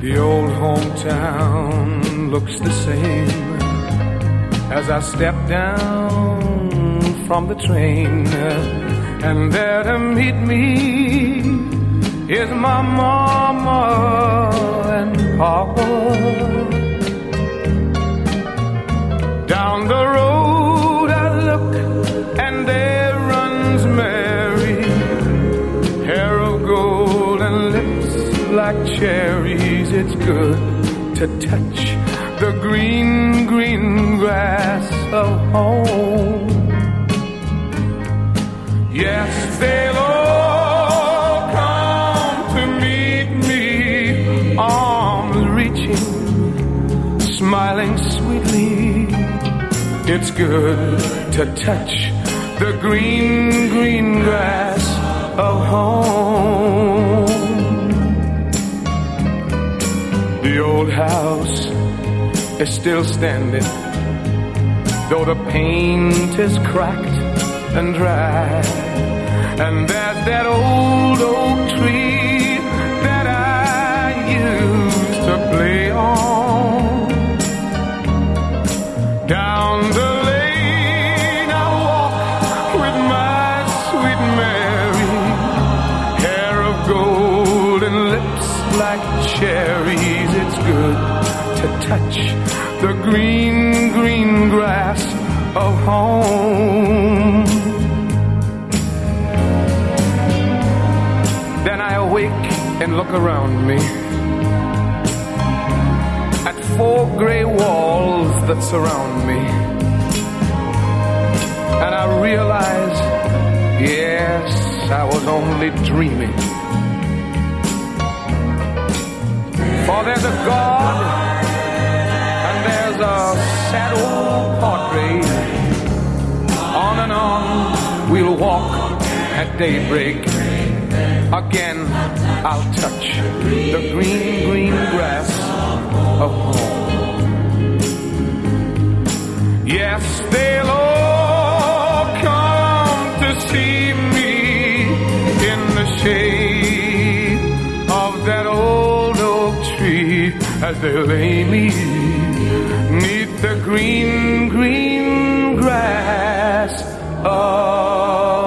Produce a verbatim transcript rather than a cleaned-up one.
The old hometown looks the same as I step down from the train, and there to meet me is my mama and papa. Down the road I look, and there runs Mary, hair of gold and lips like cherries. It's good to touch the green, green grass of home. Yes, they'll all come to meet me, arms reaching, smiling sweetly. It's good to touch the green, green grass of home. The old house is still standing, though the paint is cracked and dry. And there's that old oak tree that I used to play on. Down the lane I walk with my sweet Mary, hair of gold and lips like cherries. It's good to touch the green, green grass of home. Then I awake and look around me at four gray walls that surround me, and I realize, yes, I was only dreaming. For there's a God, and there's a sad old portrait. On and on we'll walk at daybreak. Again I'll touch the green, green grass of home. Yes, they'll all come to see me in the shade of that old oak tree, as they lay me neath the green, green grass of